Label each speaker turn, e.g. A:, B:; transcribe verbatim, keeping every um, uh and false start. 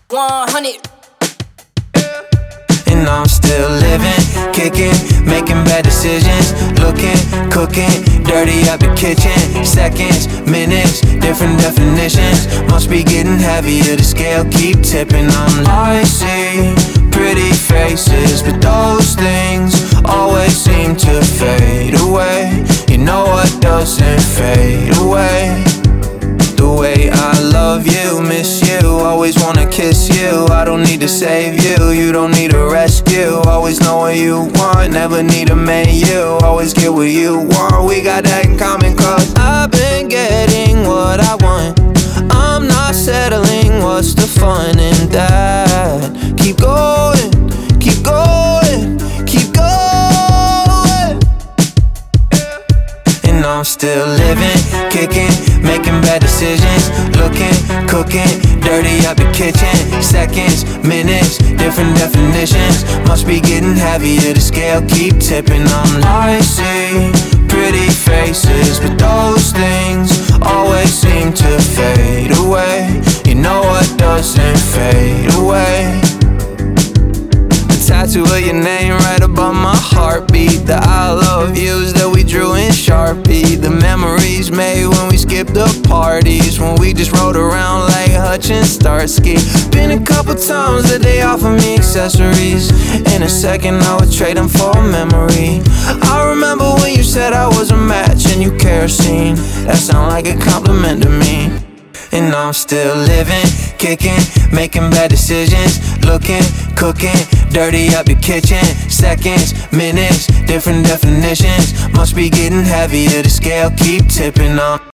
A: one hundred.
B: And I'm still living, kicking, making bad decisions, looking, cooking, dirty up the kitchen. Seconds, minutes, different definitions. Must be getting heavier, the scale keep tipping. I'm I see pretty faces, but those things always seem to fade away. You know what doesn't fade away? The way I love you, miss you, always wanna kiss you. I don't need to save you, you don't need a rescue. Always know what you want, never need a menu. Always get what you want, we got that in common. Cause I've been getting what I want, I'm not settling, what's the fun in that? Keep going, keep going, keep going. And I'm still living, kicking, making bad decisions, looking, cooking, dirty up the kitchen. Seconds, minutes, different definitions. Must be getting heavier, the scale keep tipping. I'm I see pretty faces, but those things always seem to fade away. You know what doesn't fade away? Tattoo of your name right above my heartbeat. The I love yous that we drew in Sharpie. The memories made when we skipped the parties, when we just rode around like Hutch and Starsky. Been a couple times that they offer me accessories. In a second I would trade them for a memory. I remember when you said I was a match and you kerosene. That sound like a compliment to me. And I'm still living, kicking, making bad decisions, looking, cooking, dirty up the kitchen. Seconds, minutes, different definitions. Must be getting heavier, the scale keep tipping on.